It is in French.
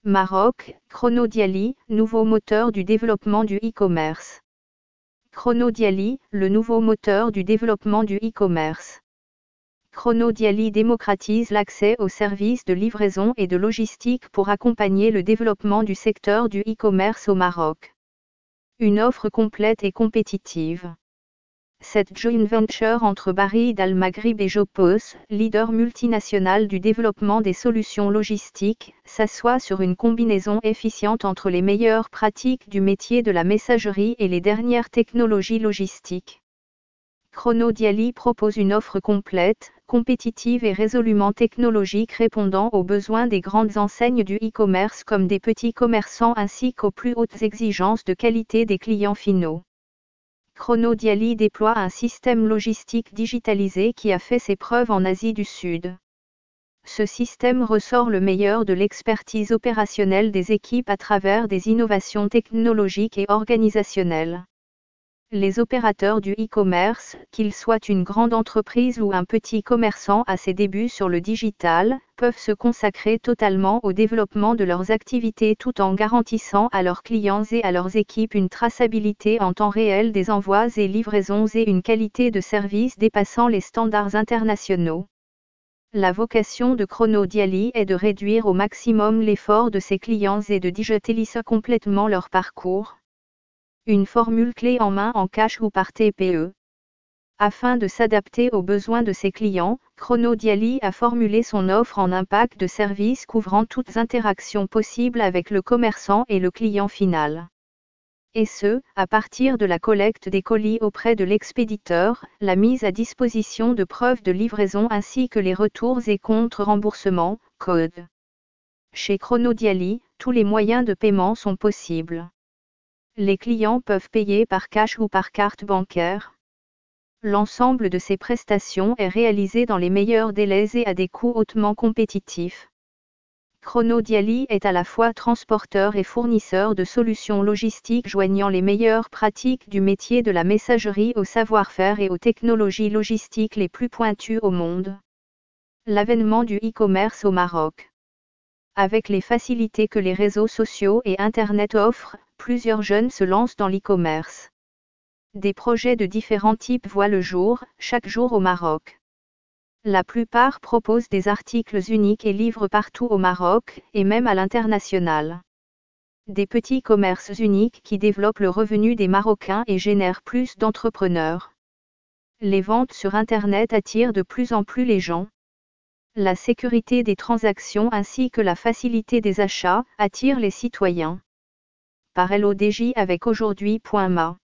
Maroc, Chronodiali, nouveau moteur du développement du e-commerce. Chronodiali, le nouveau moteur du développement du e-commerce. Chronodiali démocratise l'accès aux services de livraison et de logistique pour accompagner le développement du secteur du e-commerce au Maroc. Une offre complète et compétitive. Cette joint venture entre Barrid Al-Maghrib et Jopos, leader multinational du développement des solutions logistiques, s'assoit sur une combinaison efficiente entre les meilleures pratiques du métier de la messagerie et les dernières technologies logistiques. Chronodiali propose une offre complète, compétitive et résolument technologique répondant aux besoins des grandes enseignes du e-commerce comme des petits commerçants ainsi qu'aux plus hautes exigences de qualité des clients finaux. Chronodiali déploie un système logistique digitalisé qui a fait ses preuves en Asie du Sud. Ce système ressort le meilleur de l'expertise opérationnelle des équipes à travers des innovations technologiques et organisationnelles. Les opérateurs du e-commerce, qu'ils soient une grande entreprise ou un petit commerçant à ses débuts sur le digital, peuvent se consacrer totalement au développement de leurs activités tout en garantissant à leurs clients et à leurs équipes une traçabilité en temps réel des envois et livraisons et une qualité de service dépassant les standards internationaux. La vocation de Chronodiali est de réduire au maximum l'effort de ses clients et de digitaliser complètement leur parcours. Une formule clé en main en cash ou par TPE. Afin de s'adapter aux besoins de ses clients, Chronodiali a formulé son offre en un pack de services couvrant toutes interactions possibles avec le commerçant et le client final. Et ce, à partir de la collecte des colis auprès de l'expéditeur, la mise à disposition de preuves de livraison ainsi que les retours et contre-remboursements, code. Chez Chronodiali, tous les moyens de paiement sont possibles. Les clients peuvent payer par cash ou par carte bancaire. L'ensemble de ces prestations est réalisé dans les meilleurs délais et à des coûts hautement compétitifs. Chronodiali est à la fois transporteur et fournisseur de solutions logistiques joignant les meilleures pratiques du métier de la messagerie au savoir-faire et aux technologies logistiques les plus pointues au monde. L'avènement du e-commerce au Maroc. Avec les facilités que les réseaux sociaux et Internet offrent, plusieurs jeunes se lancent dans l'e-commerce. Des projets de différents types voient le jour, chaque jour au Maroc. La plupart proposent des articles uniques et livrent partout au Maroc, et même à l'international. Des petits commerces uniques qui développent le revenu des Marocains et génèrent plus d'entrepreneurs. Les ventes sur Internet attirent de plus en plus les gens. La sécurité des transactions ainsi que la facilité des achats attirent les citoyens. Par LODJ avec aujourd'hui.ma